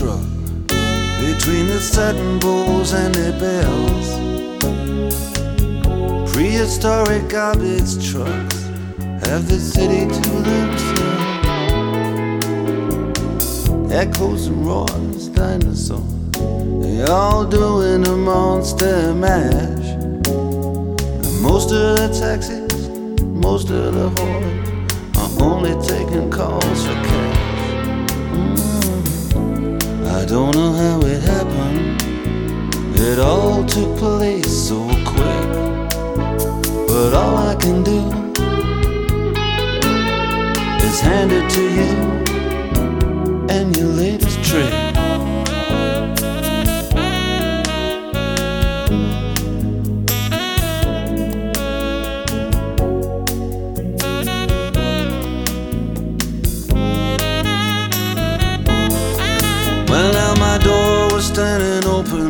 truck between the satin bowls and their bells. Prehistoric garbage trucks have the city to themselves. Echoes and roars, dinosaurs, they all doing a monster mash. And most of the taxis, most of the whores are only taking calls for cash. I don't know how it happened, it all took place so quick. But all I can do is hand it to you and your latest trick. Well, now my door was standing open,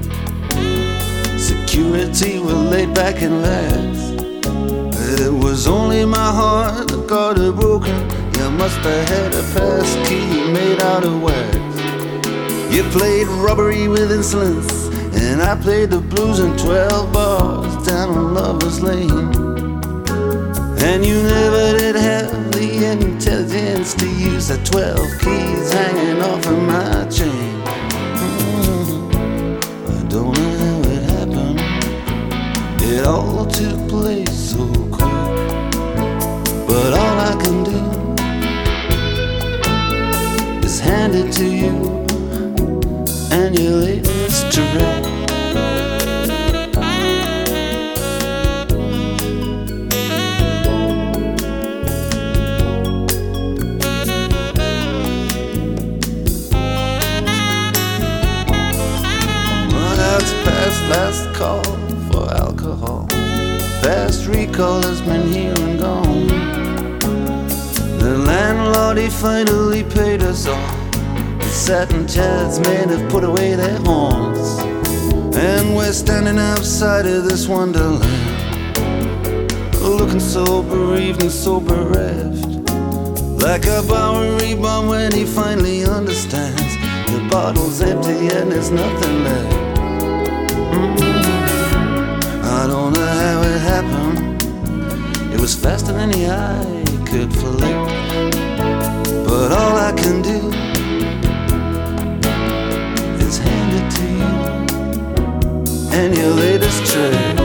security were laid back and laughed. It was only my heart that got it broken. You must have had a pass key made out of wax. You played robbery with insolence, and I played the blues in 12 bars down on Lover's Lane. And you never did have the intelligence to use the 12 keys hanging off of my chain. I don't know how it happened, it all took place so quick. But all I can do is hand it to you and your latest trick. Past last call for alcohol, past recall has been here and gone. The landlord, he finally paid us all. The satin chairs men have put away their horns, and we're standing outside of this wonderland, looking so bereaved and so bereft, like a Bowery bomb when he finally understands the bottle's empty and there's nothing left. I don't know how it happened, it was faster than the eye could flick. But all I can do is hand it to you and your latest trick.